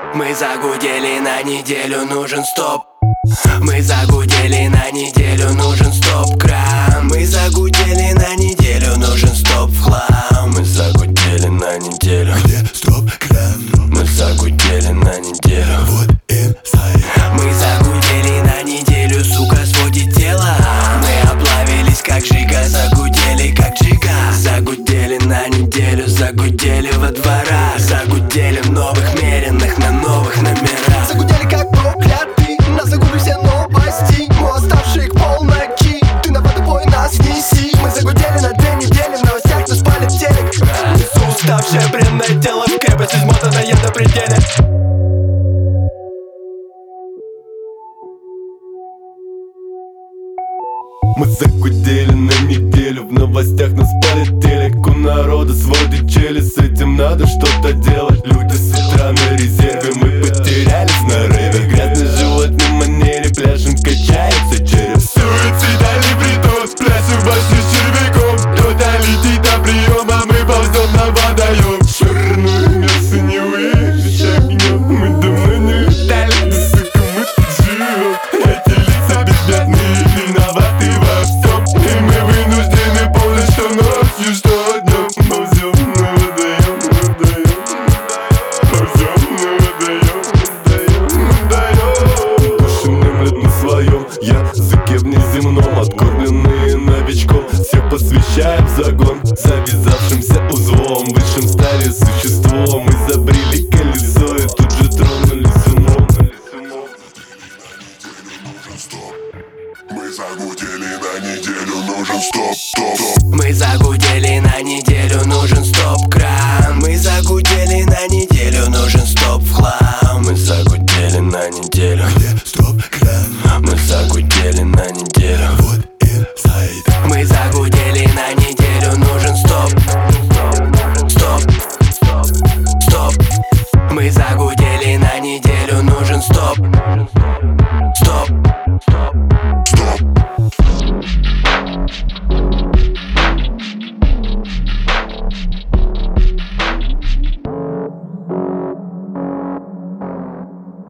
Мы загудели на неделю, нужен стоп. Мы загудели на неделю, нужен стоп-кран. Мы загудели на неделю, нужен стоп в хлам. Мы загудели на неделю. Где стоп-кран? Мы загудели на неделю. Вот инсайд. Мы загудели на неделю, сука, сводит тело. Мы облавились как Жига, загудели как Джига. Загудели на неделю, загудели во дворах. Загудели в новых меренных на новых номерах. Загудели как проклятый, нас загубили все новости. Мы оставшие к полночи, ты на водопой нас неси. Мы загудели на 2 недели, в новостях нас палит телек. Несу уставшее бренное тело в крепость, измотанное до пределе. Мы загудели на неделю, в новостях нас палит телек. У народа сводит челюсть, с этим надо что-то делать. Люди с утра на резерве, мы потерялись на рейве. В грязной животной манере пляшем качается череп. Суицидальный приток, пляшем в башне с червяком. Кто-то летит на прием, а мы ползем на водоем. Черное мясо не вырежешь огнем. Мы давно не летали, да сука мы тут живем. Эти лица бессмертные, виноваты во всем. И мы вынуждены помнить, что ночью, что днем. Ползем на водоем, водоем. Ползем на водоем, водоем. Душим немлет на своем языке внеземном, откормленные новичком. Всех посвящаем в загон, завязавшимся узлом, высшим стали существом.